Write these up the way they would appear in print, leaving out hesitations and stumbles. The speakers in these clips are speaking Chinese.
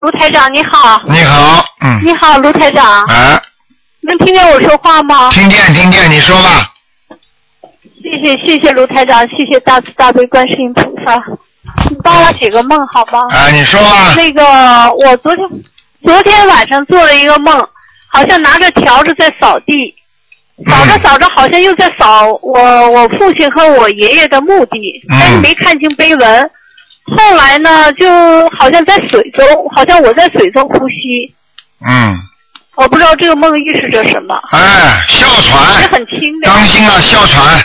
卢台长你好。 你好， 你好，卢台长。能听见我说话吗？ 听见，你说吧。 谢谢卢台长，谢谢大慈大悲观世音菩萨。你帮我解个梦好吗？ 你说吧。 那个，我昨天晚上做了一个梦，好像拿着笤帚在扫地，扫着好像又在扫我父亲和我爷爷的墓地，但是没看清碑文。后来呢，就好像在水中，好像我在水中呼吸。我不知道这个梦预示着什么。 哮喘。 也很轻的。 当心啊，哮喘。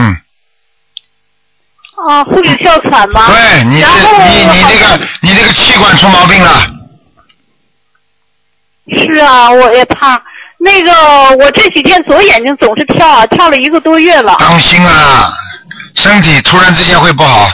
会有哮喘吗？ 对，你这个气管出毛病了。 是啊，我也怕。那个，我这几天左眼睛总是跳了1个多月了。 当心啊，身体突然之间会不好。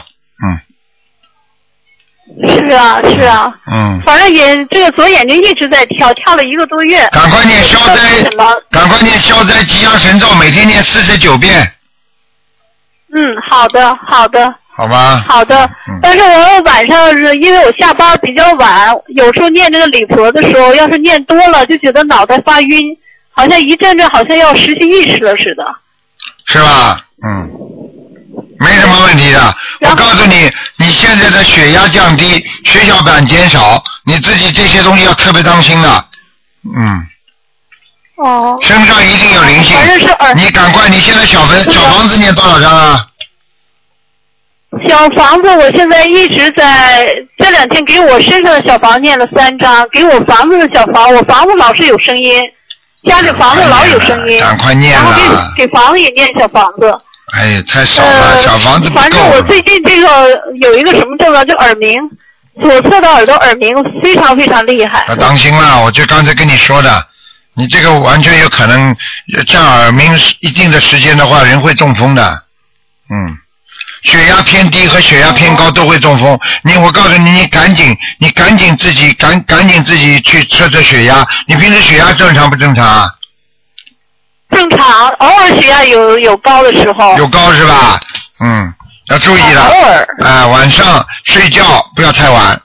是啊。反正这个左眼睛一直在跳了1个多月。 赶快念消灾吉祥神咒，每天念49遍。 好的。 好吧。 好的。但是我晚上是因为我下班比较晚，有时候念这个礼佛的时候，要是念多了，就觉得脑袋发晕，好像一阵好像要失去意识了似的。 是吧？没什么问题的。我告诉你，你现在的血压降低，血小板减少，你自己这些东西要特别当心的。身上一定有灵性。你赶快，你现在小房子念多少张啊？ 小房子我现在一直在这2天给我身上的小房念了3张，给我房子的小房，我房子老是有声音，家里房子老有声音， 赶快念了。 然后给房子也念小房子。 太少了，小房子不够。 反正我最近这个有一个什么症啊，就耳鸣，左侧的耳朵耳鸣非常非常厉害。 要当心了，我就刚才跟你说的，你这个完全有可能像耳鸣一定的时间的话，人会中风的。血压偏低和血压偏高都会中风。我告诉你，你赶紧自己去测血压。你平时血压正常不正常啊？ 正常，偶尔血压有高的时候。 有高是吧？要注意了。 偶尔。 晚上睡觉不要太晚。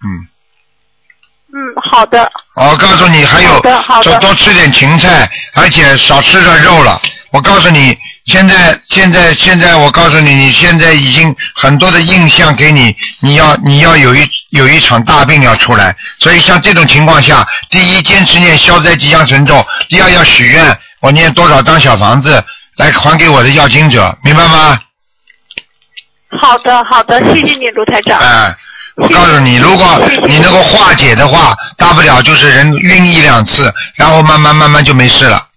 好的。 我告诉你，还有多吃点芹菜，而且少吃点肉了。我告诉你，现在我告诉你，你现在已经很多的印象给你，你要有一场大病要出来。所以像这种情况下，第一，坚持念消灾吉祥神咒；第二，要许愿，我念多少张小房子来还给我的要经者，明白吗？ 好的，谢谢你，卢台长。 我告诉你，如果你能够化解的话，大不了就是人晕1-2次，然后慢慢就没事了。